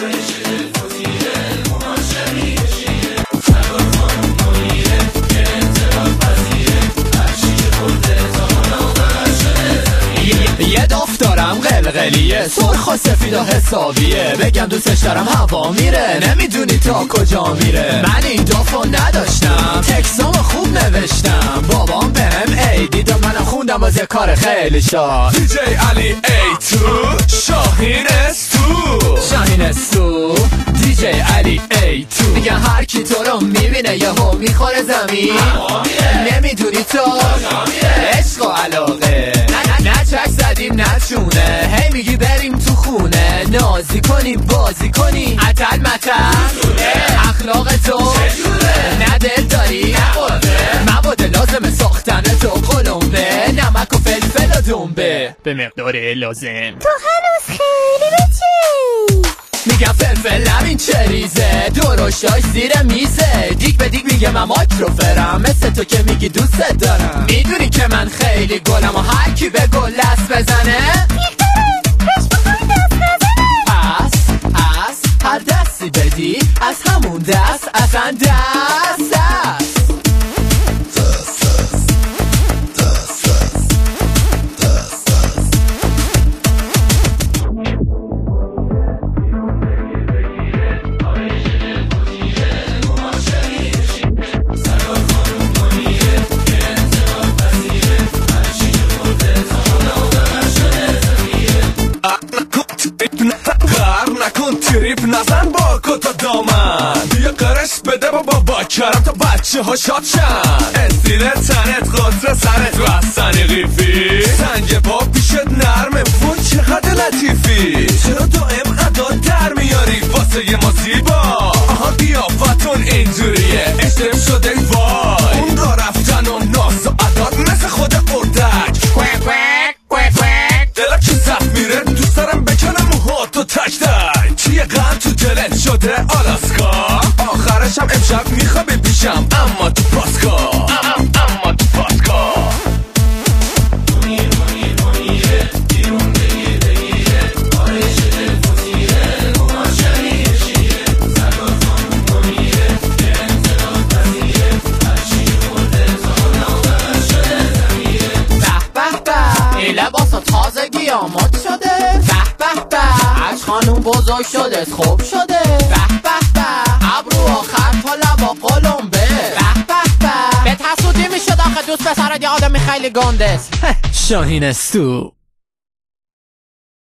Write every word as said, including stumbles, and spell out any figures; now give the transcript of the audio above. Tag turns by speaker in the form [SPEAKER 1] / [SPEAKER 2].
[SPEAKER 1] یه دفترم قلقلیه، سرخ و سفید و حسابیه، بگم دوستش دارم هوا میره، نمیدونی تا کجا میره. من این دافو نداشتم، تکسامو خوب نوشتم، بابام بهم ایدی داد، منم خوندم باز یه کار خیلی شاد.
[SPEAKER 2] دی جی علی ای تو شاهین استو
[SPEAKER 1] شاهین استو دی جی علی ای تو میگن هر کی تو رو میبینه یهو میخوره زمین، نمیدونی تو عشق و علاقه، نه نه چک زدیم نچونه، هی میگی بریم تو خونه، نازی کنیم بازی کنیم، عتل متل اخلاق تو نه دل داری مواد لازم ساختن تو، قلمبه نمک و فلفل و دنبه به مقدار لازم.
[SPEAKER 3] تو هنوز خیلی بچی،
[SPEAKER 1] میگم فلفل همین چه ریزه، درشتاش زیر میزه، دیگ به دیگ میگه من مایکروفرم، مثل تو که میگی دوست دارم، میدونی که من خیلی گلم و هر کی به گل دست بزنه پس از هر دستی بدی از همون دست اصلا دست دست
[SPEAKER 2] نکن تریپ نزن با کتا دامن، بیا قرش بده بابا با کرم تا بچه ها شاد شن، استیل تنت قطر سرت و اصنی قیفی، سنگ با پیشت نرمه وای چقدر لطیفی، چرا دائم ادا در میاری واسه یه ما زیبا، آها قیافتون اینجوریه اشتم شده وای، اون را رفتن و ناز و عداد مثل خود اردک، دلم که زفت میره دوست دارم بکنم موها تو تک تک، چیه غم تو دلت شده آلاسکا، آخرشم امشب میخوابی پیشم اما تو پاسکا، اما تو پاسکا.
[SPEAKER 1] لباسا تازگی آماد شده، به به به از خانوم بزرگ شده خوب شده، به به به ابرو آخر تا لبا قلمبه، به به به به تسودی میشد آخه دوست پسرت یه آدمی خیلی گندست. شاهین استو.